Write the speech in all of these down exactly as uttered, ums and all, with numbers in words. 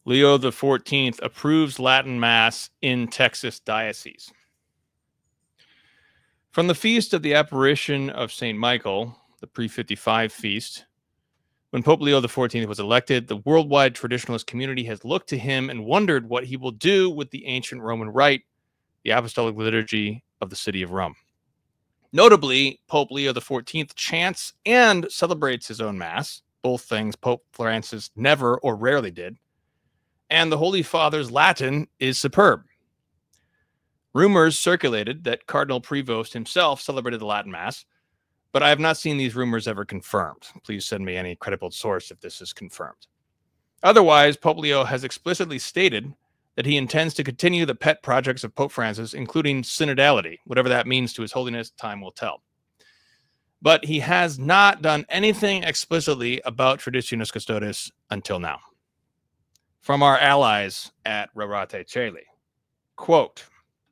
Leo the fourteenth approves Latin Mass in Texas diocese. From the feast of the apparition of Saint Michael, the pre fifty-five feast, when Pope Leo the fourteenth was elected, the worldwide traditionalist community has looked to him and wondered what he will do with the ancient Roman rite, the apostolic liturgy of the city of Rome. Notably, Pope Leo the fourteenth chants and celebrates his own Mass, both things Pope Francis never or rarely did, and the Holy Father's Latin is superb. Rumors circulated that Cardinal Prevost himself celebrated the Latin Mass, but I have not seen these rumors ever confirmed. Please send me any credible source if this is confirmed. Otherwise, Pope Leo has explicitly stated that he intends to continue the pet projects of Pope Francis, including synodality. Whatever that means to His Holiness, time will tell. But he has not done anything explicitly about Traditionis Custodes until now. From our allies at Rorate Caeli, quote,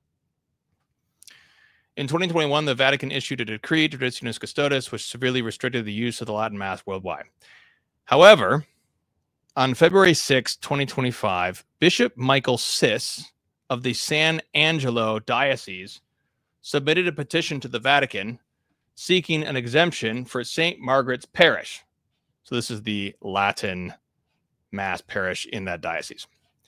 in twenty twenty-one, the Vatican issued a decree, Traditionis Custodes, which severely restricted the use of the Latin Mass worldwide. However, on February sixth, twenty twenty-five, Bishop Michael Sis of the San Angelo Diocese submitted a petition to the Vatican seeking an exemption for Saint Margaret's Parish. So this is the Latin Mass parish in that diocese.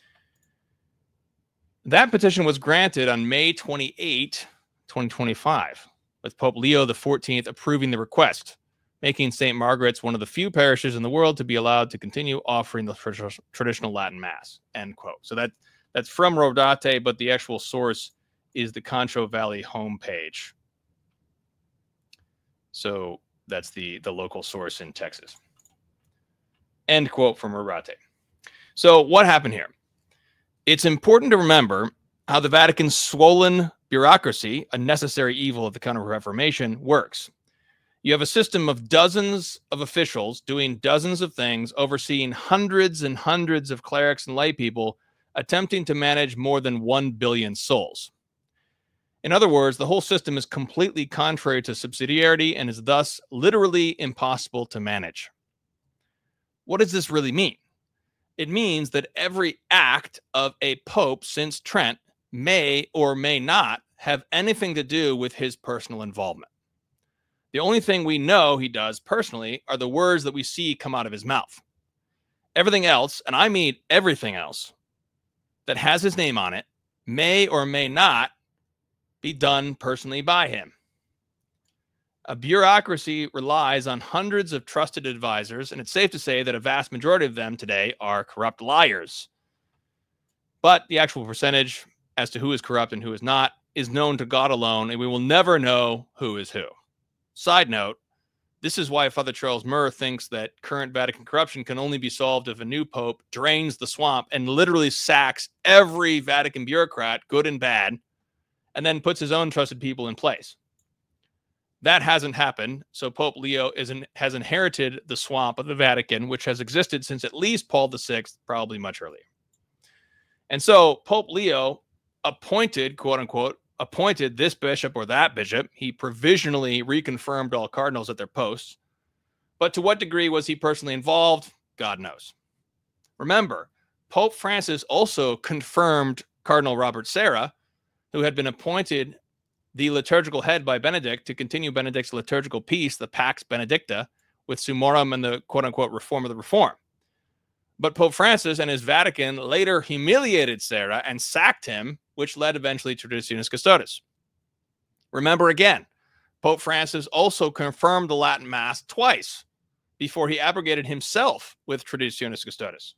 That petition was granted on May twenty-eighth, twenty twenty-five, with Pope Leo the fourteenth approving the request, making Saint Margaret's one of the few parishes in the world to be allowed to continue offering the tr- traditional Latin Mass, end quote. So that, that's from Rodate, but the actual source is the Concho Valley homepage. So that's the, the local source in Texas. End quote from Rodate. So what happened here? It's important to remember how the Vatican's swollen bureaucracy, a necessary evil of the Counter-Reformation, works. You have a system of dozens of officials doing dozens of things, overseeing hundreds and hundreds of clerics and lay people, attempting to manage more than one billion souls. In other words, the whole system is completely contrary to subsidiarity and is thus literally impossible to manage. What does this really mean? It means that every act of a pope since Trent may or may not have anything to do with his personal involvement. The only thing we know he does personally are the words that we see come out of his mouth. Everything else, and I mean everything else, that has his name on it may or may not be done personally by him. A bureaucracy relies on hundreds of trusted advisors, and it's safe to say that a vast majority of them today are corrupt liars. But the actual percentage as to who is corrupt and who is not is known to God alone, and we will never know who is who. Side note, this is why Father Charles Murr thinks that current Vatican corruption can only be solved if a new pope drains the swamp and literally sacks every Vatican bureaucrat, good and bad, and then puts his own trusted people in place. That hasn't happened, so Pope Leo is in, has inherited the swamp of the Vatican, which has existed since at least Paul the Sixth, probably much earlier. And so Pope Leo appointed, quote unquote, appointed this bishop or that bishop. He provisionally reconfirmed all cardinals at their posts. But to what degree was he personally involved? God knows. Remember, Pope Francis also confirmed Cardinal Robert Serra, who had been appointed the liturgical head by Benedict to continue Benedict's liturgical peace, the Pax Benedicta, with Summorum and the quote-unquote reform of the reform. But Pope Francis and his Vatican later humiliated Serra and sacked him, which led eventually to Traditionis Custodes. Remember again, Pope Francis also confirmed the Latin Mass twice before he abrogated himself with Traditionis Custodes.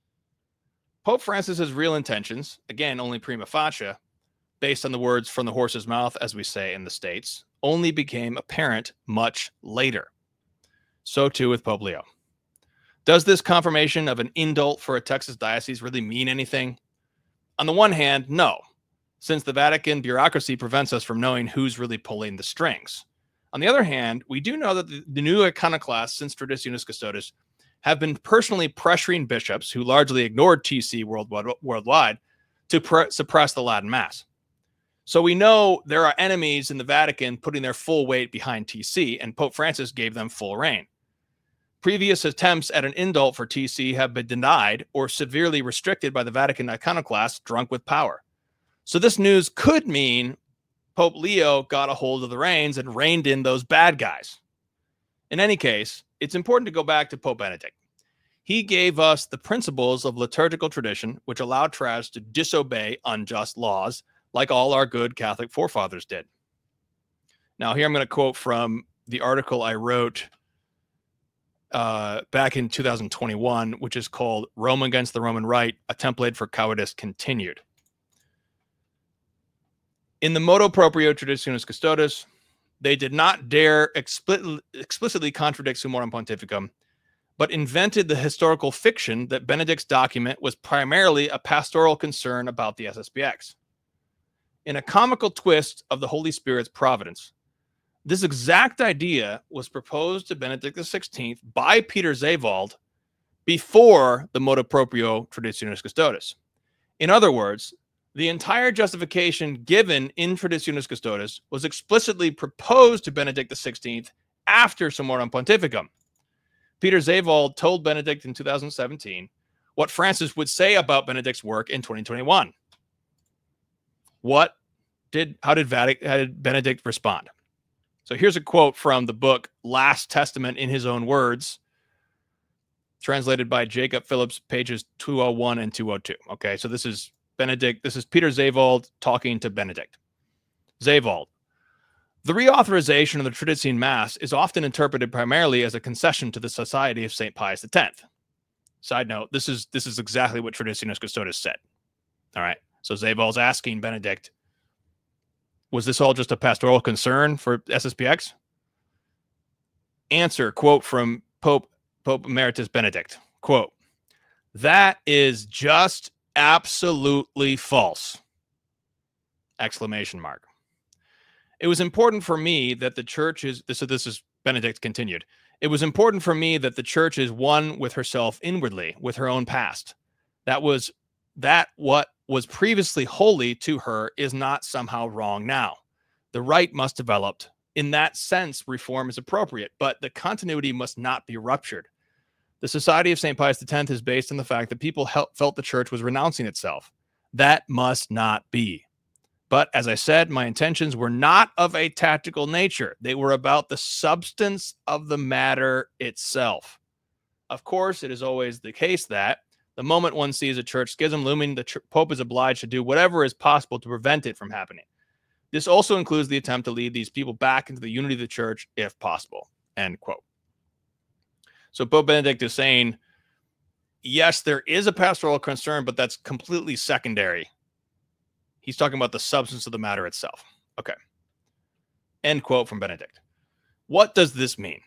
Pope Francis's real intentions, again, only prima facie, based on the words from the horse's mouth, as we say in the States, only became apparent much later. So too with Pope Leo. Does this confirmation of an indult for a Texas diocese really mean anything? On the one hand, no, since the Vatican bureaucracy prevents us from knowing who's really pulling the strings. On the other hand, we do know that the, the new iconoclasts since Traditionis Custodes have been personally pressuring bishops who largely ignored T C worldwide, worldwide to pre- suppress the Latin Mass. So we know there are enemies in the Vatican putting their full weight behind T C, and Pope Francis gave them full reign. Previous attempts at an indult for T C have been denied or severely restricted by the Vatican iconoclasts drunk with power. So this news could mean Pope Leo got a hold of the reins and reined in those bad guys. In any case, it's important to go back to Pope Benedict. He gave us the principles of liturgical tradition, which allowed trads to disobey unjust laws, like all our good Catholic forefathers did. Now, here I'm going to quote from the article I wrote uh, back in two thousand twenty-one, which is called Rome Against the Roman Rite, a Template for Cowardice Continued. In the motu proprio Traditionis Custodes, they did not dare explicitly, explicitly contradict Summorum Pontificum, but invented the historical fiction that Benedict's document was primarily a pastoral concern about the S S B X. In a comical twist of the Holy Spirit's providence, this exact idea was proposed to Benedict the sixteenth by Peter Zewald before the motu proprio Traditionis Custodes. In other words, the entire justification given in Traditionis Custodes was explicitly proposed to Benedict the sixteenth after Summorum Pontificum. Peter Zewald told Benedict in two thousand seventeen what Francis would say about Benedict's work in twenty twenty-one. What did, how did, Vatic, how did Benedict respond? So here's a quote from the book Last Testament in his own words, translated by Jacob Phillips, pages two oh one and two oh two. Okay, so this is Benedict, this is Peter Zewald talking to Benedict. Zewald. The reauthorization of the Tridentine Mass is often interpreted primarily as a concession to the Society of Saint Pius X. Side note, this is this is exactly what Traditionis Custodes said. All right, so Zewald's asking Benedict, was this all just a pastoral concern for S S P X? Answer, quote from Pope, Pope Emeritus Benedict, quote, that is just absolutely false! Exclamation mark. It was important for me that the church is, this, this is Benedict continued. It was important for me that the church is one with herself inwardly, with her own past. That was, that what was previously holy to her is not somehow wrong now. The rite must develop. In that sense, reform is appropriate, but the continuity must not be ruptured. The Society of Saint Pius X is based on the fact that people felt the church was renouncing itself. That must not be. But as I said, my intentions were not of a tactical nature. They were about the substance of the matter itself. Of course, it is always the case that the moment one sees a church schism looming, the Pope is obliged to do whatever is possible to prevent it from happening. This also includes the attempt to lead these people back into the unity of the church, if possible. End quote. So Pope Benedict is saying, yes, there is a pastoral concern, but that's completely secondary. He's talking about the substance of the matter itself. Okay. End quote from Benedict. What does this mean?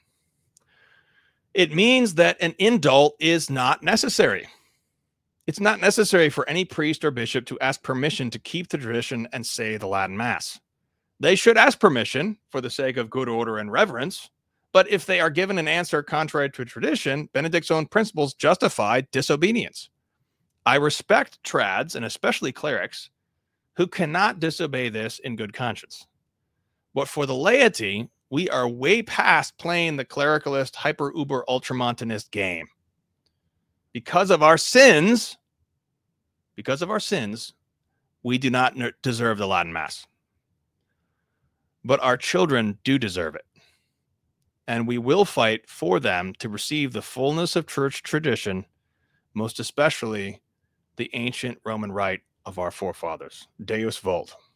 It means that an indult is not necessary. It's not necessary for any priest or bishop to ask permission to keep the tradition and say the Latin Mass. They should ask permission for the sake of good order and reverence, but if they are given an answer contrary to tradition, Benedict's own principles justify disobedience. I respect trads, and especially clerics, who cannot disobey this in good conscience. But for the laity, we are way past playing the clericalist, hyper-uber ultramontanist game. Because of our sins, because of our sins, we do not deserve the Latin Mass. But our children do deserve it. And we will fight for them to receive the fullness of church tradition, most especially the ancient Roman rite of our forefathers. Deus Vult.